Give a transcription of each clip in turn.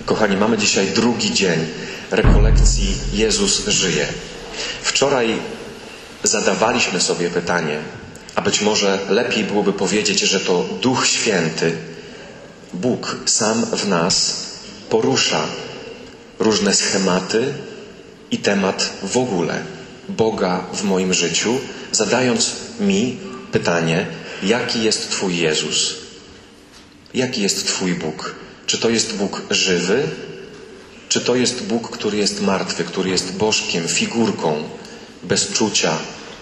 Kochani, mamy dzisiaj drugi dzień rekolekcji Jezus żyje. Wczoraj zadawaliśmy sobie pytanie, a być może lepiej byłoby powiedzieć, że to Duch Święty, Bóg sam w nas porusza różne schematy i temat w ogóle Boga w moim życiu, zadając mi pytanie, jaki jest Twój Jezus? Jaki jest Twój Bóg? Czy to jest Bóg żywy? Czy to jest Bóg, który jest martwy, który jest bożkiem, figurką, bez czucia,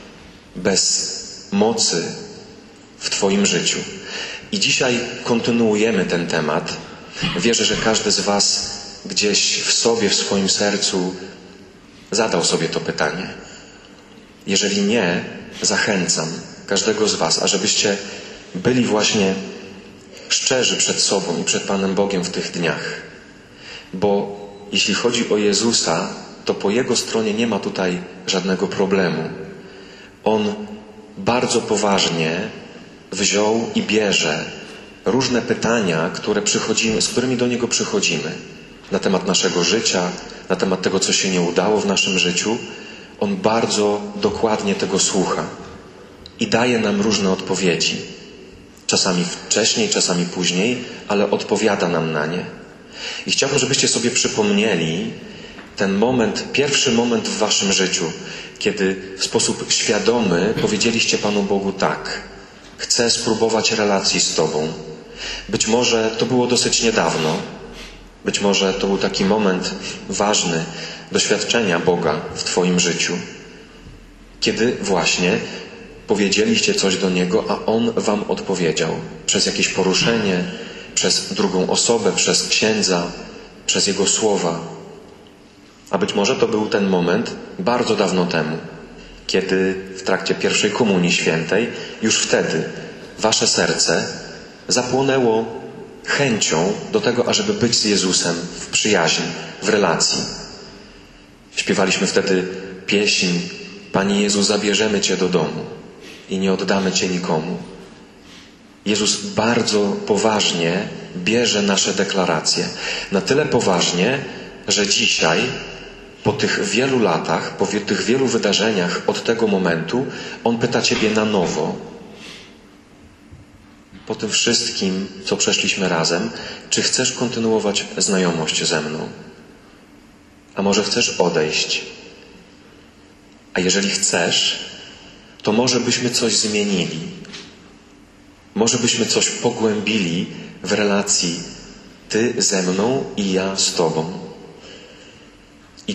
bez mocy w Twoim życiu? I dzisiaj kontynuujemy ten temat. Wierzę, że każdy z Was gdzieś w sobie, w swoim sercu zadał sobie to pytanie. Jeżeli nie, zachęcam każdego z Was, ażebyście byli właśnie szczerzy przed sobą i przed Panem Bogiem w tych dniach. Bo jeśli chodzi o Jezusa, to po Jego stronie nie ma tutaj żadnego problemu. On bardzo poważnie wziął i bierze różne pytania, z którymi do Niego przychodzimy. Na temat naszego życia, na temat tego, co się nie udało w naszym życiu. On bardzo dokładnie tego słucha i daje nam różne odpowiedzi. Czasami wcześniej, czasami później, ale odpowiada nam na nie. I chciałbym, żebyście sobie przypomnieli ten moment, pierwszy moment w waszym życiu, kiedy w sposób świadomy powiedzieliście Panu Bogu tak. Chcę spróbować relacji z Tobą. Być może to było dosyć niedawno. Być może to był taki moment ważny doświadczenia Boga w Twoim życiu. Kiedy właśnie powiedzieliście coś do Niego, a On wam odpowiedział. Przez jakieś poruszenie, przez drugą osobę, przez księdza, przez Jego słowa. A być może to był ten moment bardzo dawno temu, kiedy w trakcie pierwszej Komunii Świętej, już wtedy wasze serce zapłonęło chęcią do tego, ażeby być z Jezusem w przyjaźni, w relacji. Śpiewaliśmy wtedy pieśń Panie Jezu, zabierzemy Cię do domu i nie oddamy Cię nikomu. Jezus bardzo poważnie bierze nasze deklaracje. Na tyle poważnie, że dzisiaj, po tych wielu latach, po tych wielu wydarzeniach od tego momentu, On pyta Ciebie na nowo, po tym wszystkim, co przeszliśmy razem, czy chcesz kontynuować znajomość ze mną? A może chcesz odejść? A jeżeli chcesz, to może byśmy coś zmienili. Może byśmy coś pogłębili w relacji Ty ze mną i ja z Tobą. I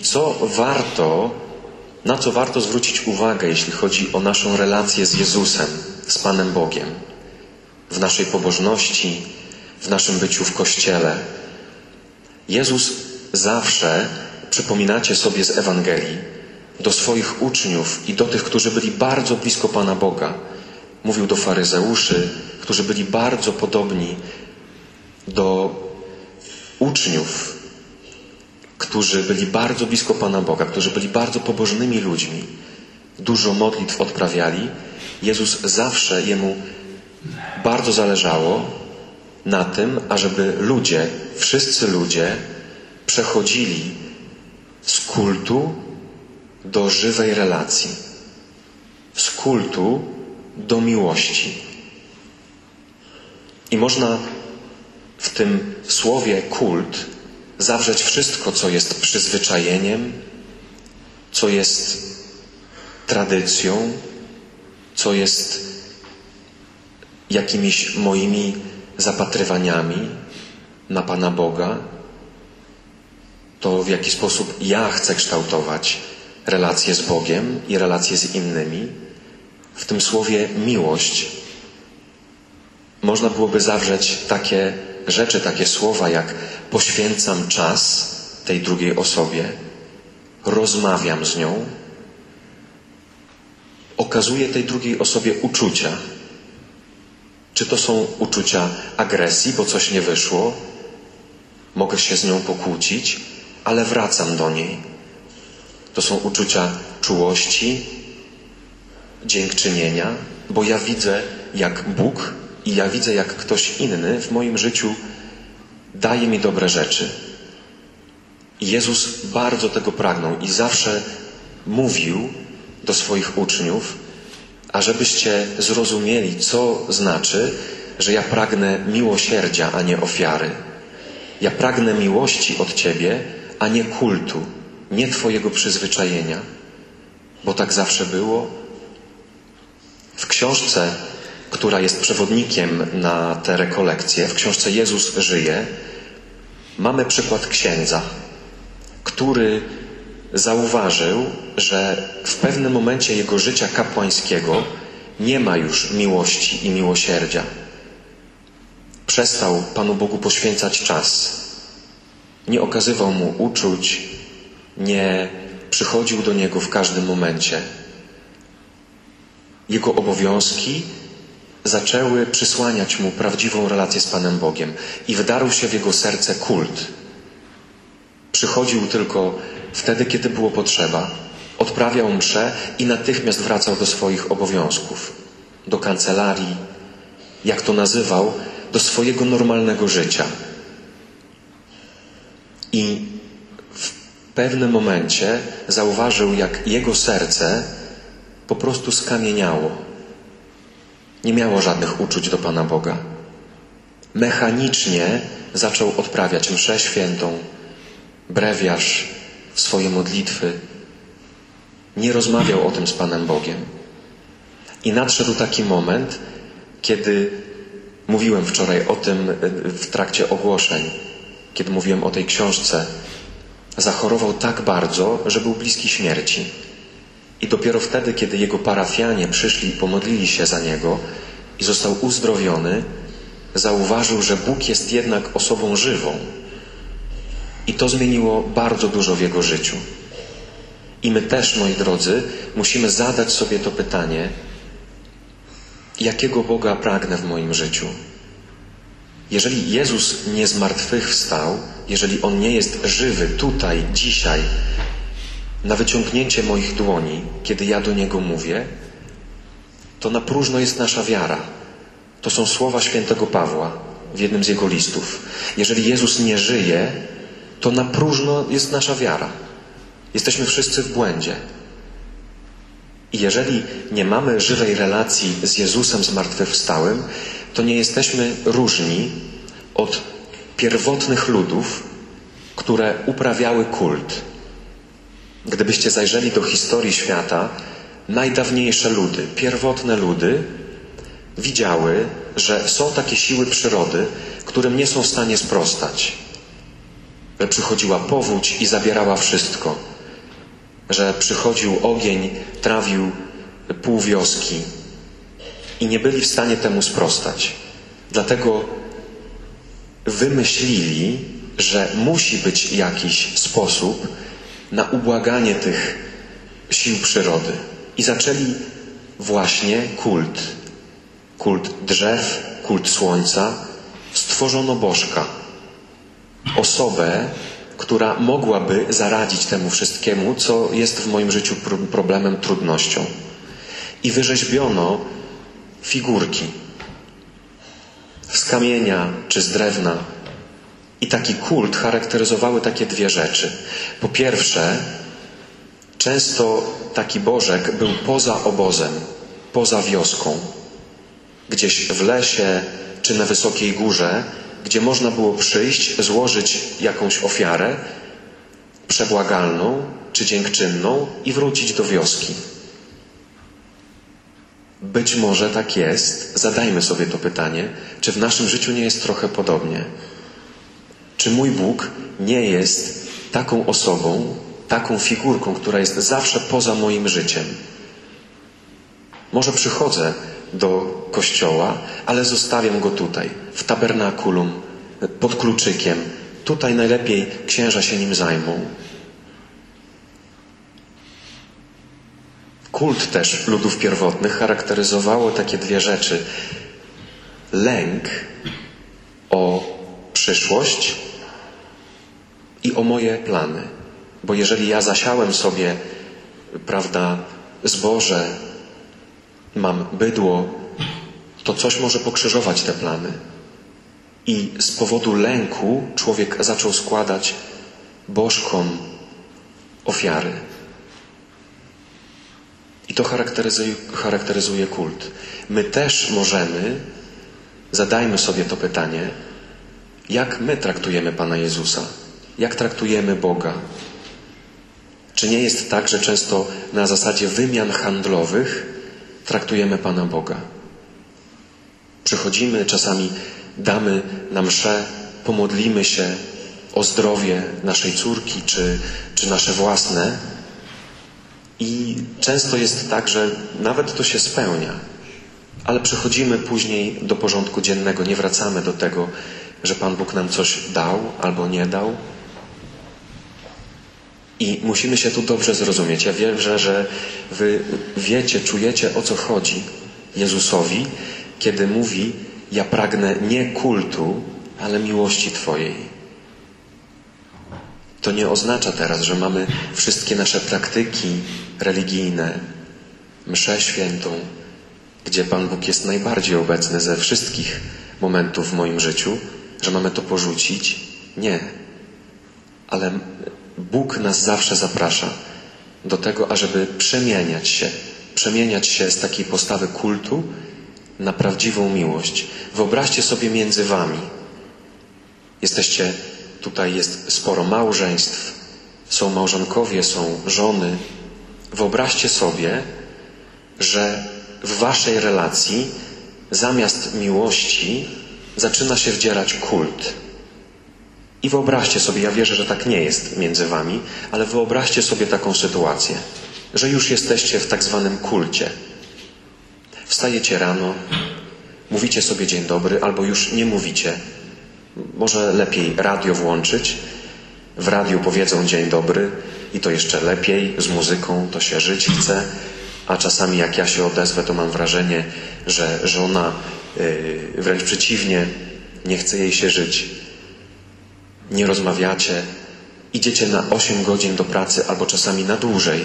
na co warto zwrócić uwagę, jeśli chodzi o naszą relację z Jezusem, z Panem Bogiem, w naszej pobożności, w naszym byciu w Kościele. Jezus zawsze, przypominacie sobie z Ewangelii, do swoich uczniów i do tych, którzy byli bardzo blisko Pana Boga, mówił do faryzeuszy, którzy byli bardzo podobni do uczniów, którzy byli bardzo blisko Pana Boga, którzy byli bardzo pobożnymi ludźmi, dużo modlitw odprawiali. Jezus zawsze, Jemu bardzo zależało na tym, ażeby ludzie, wszyscy ludzie przechodzili z kultu do żywej relacji, z kultu do miłości. I można w tym słowie kult zawrzeć wszystko, co jest przyzwyczajeniem, co jest tradycją, co jest jakimiś moimi zapatrywaniami na Pana Boga, to w jaki sposób ja chcę kształtować relacje z Bogiem i relacje z innymi. W tym słowie miłość można byłoby zawrzeć takie rzeczy, takie słowa jak poświęcam czas tej drugiej osobie, rozmawiam z nią, okazuję tej drugiej osobie uczucia. Czy to są uczucia agresji, bo coś nie wyszło, mogę się z nią pokłócić, ale wracam do niej. To są uczucia czułości, dziękczynienia, bo ja widzę, jak Bóg i ja widzę, jak ktoś inny w moim życiu daje mi dobre rzeczy. I Jezus bardzo tego pragnął i zawsze mówił do swoich uczniów, ażebyście zrozumieli, co znaczy, że ja pragnę miłosierdzia, a nie ofiary. Ja pragnę miłości od Ciebie, a nie kultu, nie Twojego przyzwyczajenia. Bo tak zawsze było. W książce, która jest przewodnikiem na te rekolekcje, w książce Jezus żyje, mamy przykład księdza, który zauważył, że w pewnym momencie jego życia kapłańskiego nie ma już miłości i miłosierdzia. Przestał Panu Bogu poświęcać czas. Nie okazywał Mu uczuć, nie przychodził do Niego w każdym momencie. Jego obowiązki zaczęły przysłaniać Mu prawdziwą relację z Panem Bogiem i wdarł się w jego serce kult. Przychodził tylko wtedy, kiedy było potrzeba, odprawiał mszę i natychmiast wracał do swoich obowiązków, do kancelarii, jak to nazywał, do swojego normalnego życia. I w pewnym momencie zauważył, jak jego serce po prostu skamieniało. Nie miało żadnych uczuć do Pana Boga. Mechanicznie zaczął odprawiać mszę świętą, brewiarz, swoje modlitwy. Nie rozmawiał o tym z Panem Bogiem. I nadszedł taki moment, kiedy mówiłem wczoraj o tym w trakcie ogłoszeń, kiedy mówiłem o tej książce, zachorował tak bardzo, że był bliski śmierci. I dopiero wtedy, kiedy jego parafianie przyszli i pomodlili się za niego i został uzdrowiony, zauważył, że Bóg jest jednak osobą żywą. I to zmieniło bardzo dużo w jego życiu. I my też, moi drodzy, musimy zadać sobie to pytanie, jakiego Boga pragnę w moim życiu? Jeżeli Jezus nie zmartwychwstał, jeżeli On nie jest żywy tutaj, dzisiaj, na wyciągnięcie moich dłoni, kiedy ja do Niego mówię, to na próżno jest nasza wiara. To są słowa świętego Pawła w jednym z jego listów. Jeżeli Jezus nie żyje, to na próżno jest nasza wiara. Jesteśmy wszyscy w błędzie. I jeżeli nie mamy żywej relacji z Jezusem zmartwychwstałym, to nie jesteśmy różni od pierwotnych ludów, które uprawiały kult. Gdybyście zajrzeli do historii świata, najdawniejsze ludy, pierwotne ludy widziały, że są takie siły przyrody, którym nie są w stanie sprostać. Że przychodziła powódź i zabierała wszystko. Że przychodził ogień, trawił pół wioski i nie byli w stanie temu sprostać. Dlatego wymyślili, że musi być jakiś sposób na ubłaganie tych sił przyrody. I zaczęli właśnie kult. Kult drzew, kult słońca. Stworzono bożka. Osobę, która mogłaby zaradzić temu wszystkiemu, co jest w moim życiu problemem, trudnością. I wyrzeźbiono figurki z kamienia czy z drewna. I taki kult charakteryzowały takie dwie rzeczy. Po pierwsze, często taki bożek był poza obozem, poza wioską, gdzieś w lesie czy na wysokiej górze, gdzie można było przyjść, złożyć jakąś ofiarę przebłagalną czy dziękczynną i wrócić do wioski. Być może tak jest. Zadajmy sobie to pytanie, czy w naszym życiu nie jest trochę podobnie? Czy mój Bóg nie jest taką osobą, taką figurką, która jest zawsze poza moim życiem? Może przychodzę do kościoła, ale zostawiam go tutaj, w tabernakulum, pod kluczykiem. Tutaj najlepiej księża się nim zajmą. Kult też ludów pierwotnych charakteryzowało takie dwie rzeczy. Lęk o przyszłość i o moje plany. Bo jeżeli ja zasiałem sobie, zboże, mam bydło, to coś może pokrzyżować te plany. I z powodu lęku człowiek zaczął składać bożkom ofiary. I to charakteryzuje kult. My też możemy, zadajmy sobie to pytanie, jak my traktujemy Pana Jezusa? Jak traktujemy Boga? Czy nie jest tak, że często na zasadzie wymian handlowych traktujemy Pana Boga? Przychodzimy, czasami damy na mszę, pomodlimy się o zdrowie naszej córki czy nasze własne i często jest tak, że nawet to się spełnia, ale przechodzimy później do porządku dziennego, nie wracamy do tego, że Pan Bóg nam coś dał albo nie dał. I musimy się tu dobrze zrozumieć. Ja wierzę, że wy wiecie, czujecie, o co chodzi Jezusowi, kiedy mówi: ja pragnę nie kultu, ale miłości Twojej. To nie oznacza teraz, że mamy wszystkie nasze praktyki religijne, mszę świętą, gdzie Pan Bóg jest najbardziej obecny ze wszystkich momentów w moim życiu, że mamy to porzucić. Nie. Ale Bóg nas zawsze zaprasza do tego, ażeby przemieniać się z takiej postawy kultu na prawdziwą miłość. Wyobraźcie sobie między wami. Tutaj jest sporo małżeństw, są małżonkowie, są żony. Wyobraźcie sobie, że w waszej relacji zamiast miłości zaczyna się wdzierać kult. I wyobraźcie sobie, ja wierzę, że tak nie jest między wami, ale wyobraźcie sobie taką sytuację, że już jesteście w tak zwanym kulcie. Wstajecie rano, mówicie sobie dzień dobry, albo już nie mówicie. Może lepiej radio włączyć. W radiu powiedzą dzień dobry i to jeszcze lepiej, z muzyką, to się żyć chce. A czasami jak ja się odezwę, to mam wrażenie, że żona wręcz przeciwnie, nie chce jej się żyć. Nie rozmawiacie, idziecie na 8 godzin do pracy albo czasami na dłużej.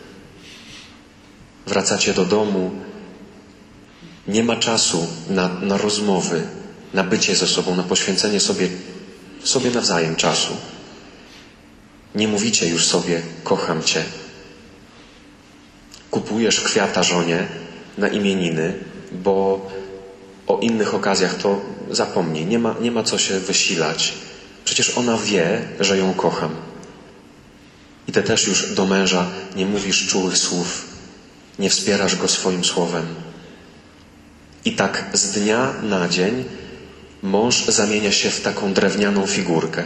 Wracacie do domu, nie ma czasu na rozmowy, na bycie ze sobą, na poświęcenie sobie nawzajem czasu. Nie mówicie już sobie: kocham Cię. Kupujesz kwiata żonie na imieniny, bo o innych okazjach to zapomnij. Nie ma co się wysilać. Przecież ona wie, że ją kocham. I ty też już do męża nie mówisz czułych słów, nie wspierasz go swoim słowem. I tak z dnia na dzień mąż zamienia się w taką drewnianą figurkę.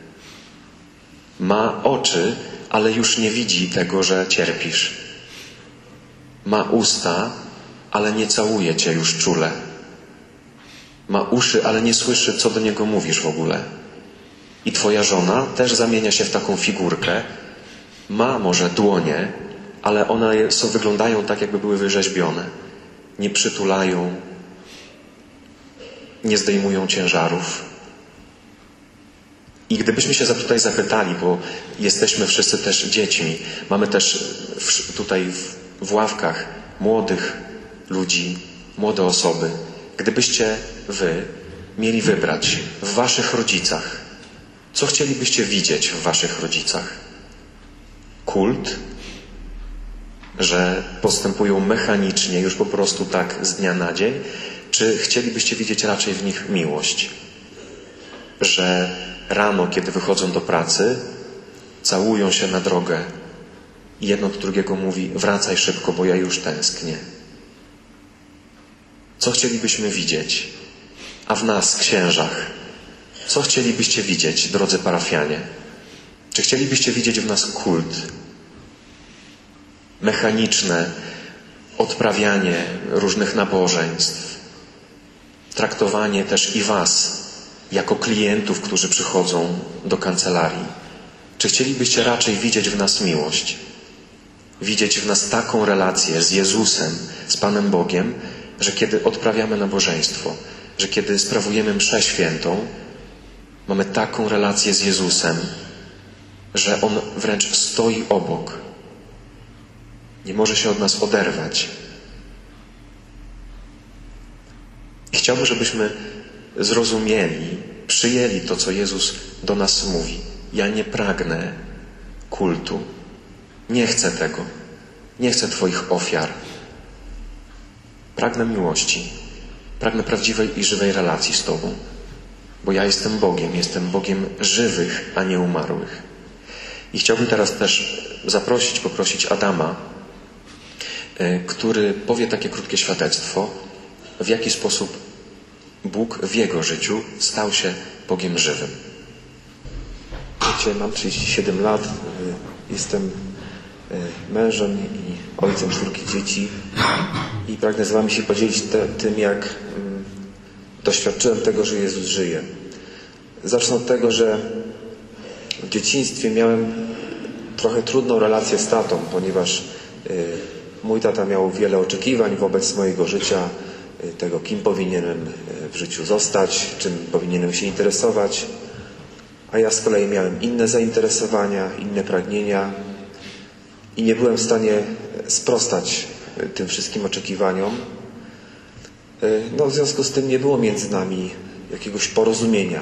Ma oczy, ale już nie widzi tego, że cierpisz. Ma usta, ale nie całuje cię już czule. Ma uszy, ale nie słyszy, co do niego mówisz w ogóle. I twoja żona też zamienia się w taką figurkę. Ma może dłonie, ale one wyglądają tak, jakby były wyrzeźbione. Nie przytulają, nie zdejmują ciężarów. I gdybyśmy się tutaj zapytali, bo jesteśmy wszyscy też dziećmi, mamy też tutaj w ławkach młodych ludzi, młode osoby. Gdybyście wy mieli wybrać w waszych rodzicach, co chcielibyście widzieć w waszych rodzicach? Kult, że postępują mechanicznie, już po prostu tak z dnia na dzień, czy chcielibyście widzieć raczej w nich miłość? Że rano, kiedy wychodzą do pracy, całują się na drogę i jedno do drugiego mówi: wracaj szybko, bo ja już tęsknię. Co chcielibyśmy widzieć? A w nas, księżach, co chcielibyście widzieć, drodzy parafianie? Czy chcielibyście widzieć w nas kult? Mechaniczne odprawianie różnych nabożeństw. Traktowanie też i was jako klientów, którzy przychodzą do kancelarii. Czy chcielibyście raczej widzieć w nas miłość? Widzieć w nas taką relację z Jezusem, z Panem Bogiem, że kiedy odprawiamy nabożeństwo, że kiedy sprawujemy mszę świętą, mamy taką relację z Jezusem, że On wręcz stoi obok. Nie może się od nas oderwać. I chciałbym, żebyśmy zrozumieli, przyjęli to, co Jezus do nas mówi. Ja nie pragnę kultu. Nie chcę tego. Nie chcę Twoich ofiar. Pragnę miłości. Pragnę prawdziwej i żywej relacji z Tobą. Bo ja jestem Bogiem żywych, a nie umarłych. I chciałbym teraz też poprosić Adama, który powie takie krótkie świadectwo, w jaki sposób Bóg w jego życiu stał się Bogiem żywym. Wiecie, mam 37 lat, jestem mężem i ojcem 4 dzieci i pragnę z Wami się podzielić tym, jak doświadczyłem tego, że Jezus żyje. Zacznę od tego, że w dzieciństwie miałem trochę trudną relację z tatą, ponieważ mój tata miał wiele oczekiwań wobec mojego życia, tego, kim powinienem w życiu zostać, czym powinienem się interesować, a ja z kolei miałem inne zainteresowania, inne pragnienia i nie byłem w stanie sprostać tym wszystkim oczekiwaniom. W związku z tym nie było między nami jakiegoś porozumienia.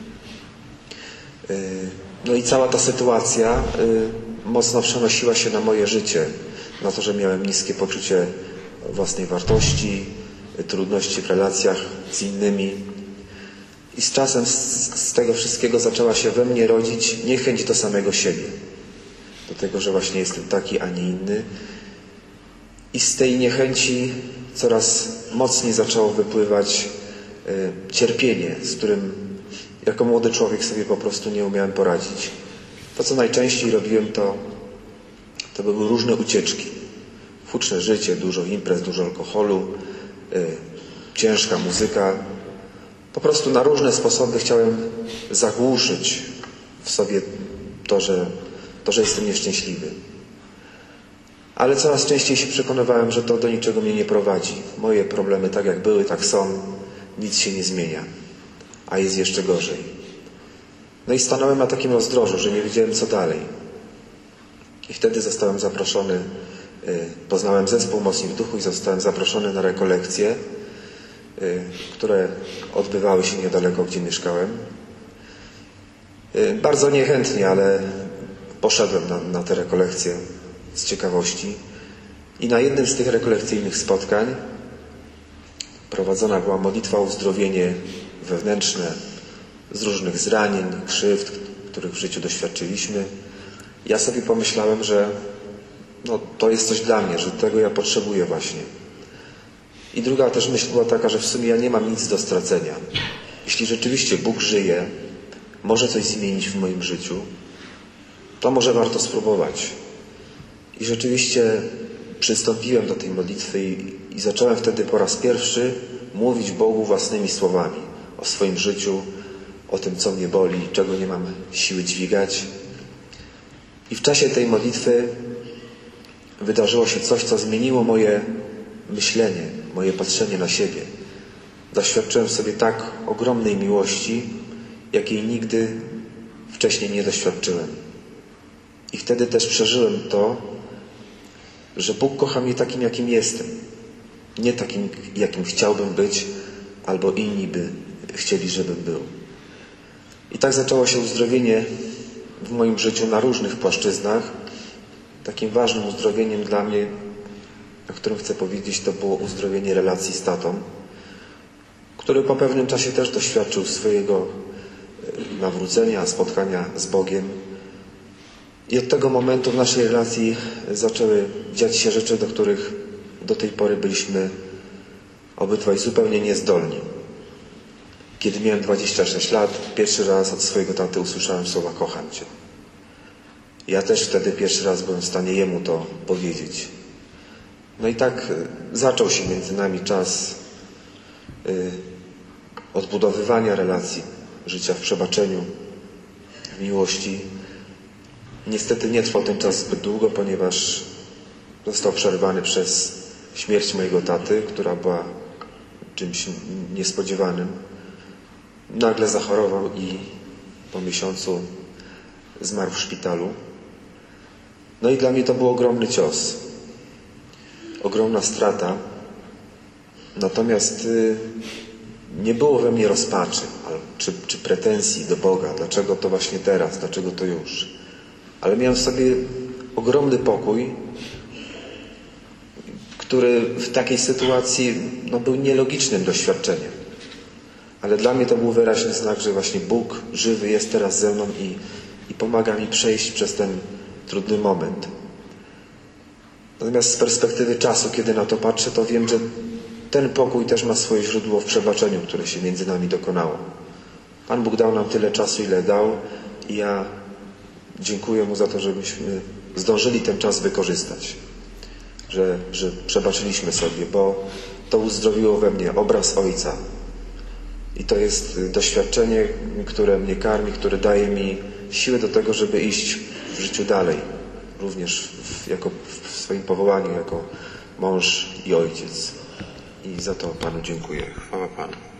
I cała ta sytuacja mocno przenosiła się na moje życie, na to, że miałem niskie poczucie własnej wartości, trudności w relacjach z innymi. I z czasem z tego wszystkiego zaczęła się we mnie rodzić niechęć do samego siebie. Do tego, że właśnie jestem taki, a nie inny. I z tej niechęci coraz mocniej zaczęło wypływać cierpienie, z którym jako młody człowiek sobie po prostu nie umiałem poradzić. To, co najczęściej robiłem, to były różne ucieczki. Huczne życie, dużo imprez, dużo alkoholu, ciężka muzyka. Po prostu na różne sposoby chciałem zagłuszyć w sobie to, że jestem nieszczęśliwy. Ale coraz częściej się przekonywałem, że to do niczego mnie nie prowadzi. Moje problemy tak jak były, tak są. Nic się nie zmienia. A jest jeszcze gorzej. I stanąłem na takim rozdrożu, że nie wiedziałem co dalej. I wtedy zostałem zaproszony, poznałem zespół Mocni w Duchu i zostałem zaproszony na rekolekcje, które odbywały się niedaleko, gdzie mieszkałem. Bardzo niechętnie, ale poszedłem na te rekolekcje z ciekawości. I na jednym z tych rekolekcyjnych spotkań prowadzona była modlitwa o uzdrowienie wewnętrzne z różnych zranień, krzywd, których w życiu doświadczyliśmy. Ja sobie pomyślałem, że to jest coś dla mnie, że tego ja potrzebuję właśnie. I druga też myśl była taka, że w sumie ja nie mam nic do stracenia. Jeśli rzeczywiście Bóg żyje, może coś zmienić w moim życiu, to może warto spróbować. I rzeczywiście przystąpiłem do tej modlitwy i zacząłem wtedy po raz pierwszy mówić Bogu własnymi słowami o swoim życiu, o tym, co mnie boli, czego nie mam siły dźwigać. I w czasie tej modlitwy wydarzyło się coś, co zmieniło moje myślenie, moje patrzenie na siebie. Doświadczyłem sobie tak ogromnej miłości, jakiej nigdy wcześniej nie doświadczyłem. I wtedy też przeżyłem to, że Bóg kocha mnie takim, jakim jestem. Nie takim, jakim chciałbym być, albo inni by chcieli, żebym był. I tak zaczęło się uzdrowienie w moim życiu na różnych płaszczyznach. Takim ważnym uzdrowieniem dla mnie, o którym chcę powiedzieć, to było uzdrowienie relacji z tatą, który po pewnym czasie też doświadczył swojego nawrócenia, spotkania z Bogiem. I od tego momentu w naszej relacji zaczęły dziać się rzeczy, do których do tej pory byliśmy obydwaj zupełnie niezdolni. Kiedy miałem 26 lat, pierwszy raz od swojego taty usłyszałem słowa kocham Cię. Ja też wtedy pierwszy raz byłem w stanie jemu to powiedzieć. I tak zaczął się między nami czas odbudowywania relacji, życia w przebaczeniu, w miłości. Niestety nie trwał ten czas zbyt długo, ponieważ został przerwany przez śmierć mojego taty, która była czymś niespodziewanym. Nagle zachorował i po miesiącu zmarł w szpitalu. I dla mnie to był ogromny cios. Ogromna strata. Natomiast nie było we mnie rozpaczy czy pretensji do Boga. Dlaczego to właśnie teraz? Dlaczego to już? Ale miałem w sobie ogromny pokój, który w takiej sytuacji był nielogicznym doświadczeniem. Ale dla mnie to był wyraźny znak, że właśnie Bóg żywy jest teraz ze mną i pomaga mi przejść przez ten trudny moment. Natomiast z perspektywy czasu, kiedy na to patrzę, to wiem, że ten pokój też ma swoje źródło w przebaczeniu, które się między nami dokonało. Pan Bóg dał nam tyle czasu, ile dał i ja dziękuję Mu za to, żebyśmy zdążyli ten czas wykorzystać. Że przebaczyliśmy sobie, bo to uzdrowiło we mnie obraz Ojca. I to jest doświadczenie, które mnie karmi, które daje mi siłę do tego, żeby iść w życiu dalej. Również w swoim powołaniu jako mąż i ojciec. I za to Panu dziękuję. Chwała Panu.